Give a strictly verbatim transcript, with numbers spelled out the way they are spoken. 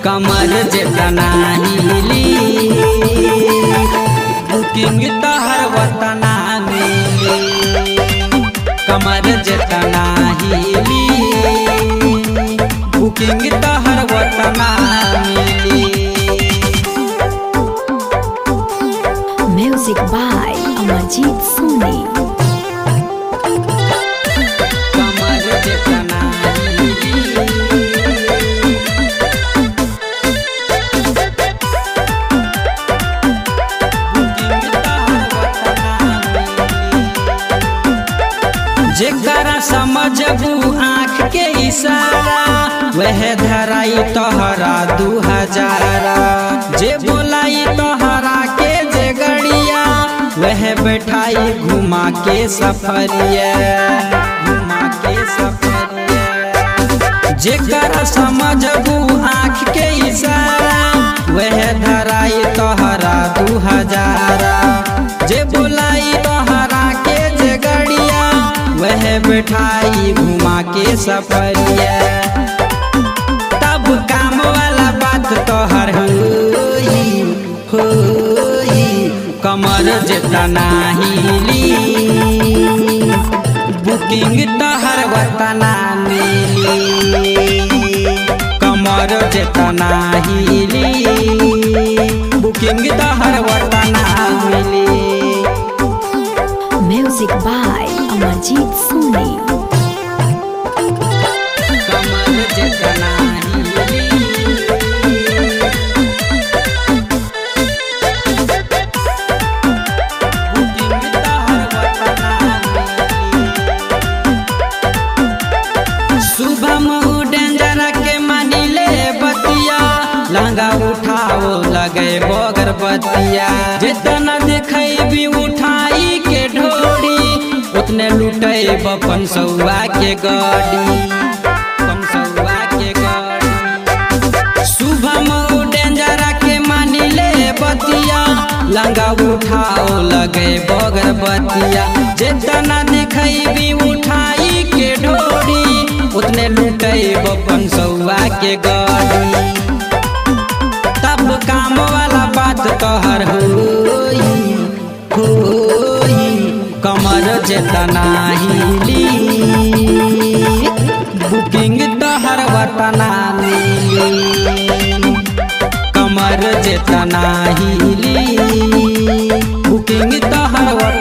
कमर जेतना हिली बुकिंग तहर वतना मिली। कमर जेतना हिली बुकिंग तहर वतना मिली। Music by Amarjeet Soni. कमर जेतना हिली जेकरा समझबू आँख के इशारा वह धराई तोहरा दू हजारा। जे बोलाई तोहरा के जे गड़िया वह बैठाई घुमा के सफरिया घुमा के सफरिया। जेकरा समझबू आँख के इशारा वह धराई तोहरा दू हजारा। जे बोलाई तोहरा के जे गड़िया वह बैठाई घुमा के सफरिया। तब काम वाला बात तोहर होई होई। कमर जेतना हिली बुकिंग तोहर वतना मिली। कमर जेतना हिली बुकिंग तोहर वतना मिली। Music by Amarjeet Soni. कमर जेतना हिली बुकिंग तोहर वतना मिली। शुभम डेंजर के मानिले बतिया लहंगा उठाओ लगे बगर बतिया। जितना देखी उठाई के ढोरी उतने लुटे बपन सौआ के गाड़ी पंसौआ के गाड़ी। शुभम डेंजर के मानिले बतिया लहंगा उठाओ लगे बगर बतिया। जितना देखी उठाई के ढोरी उतने लुटे बपन सौआ के गाड़ी। तब काम वाला बात तोहर होई होई। कमर जेतना हिली बुकिंग तोहर वतना मिली। कमर जेतना हिली बुकिंग तोहर वतना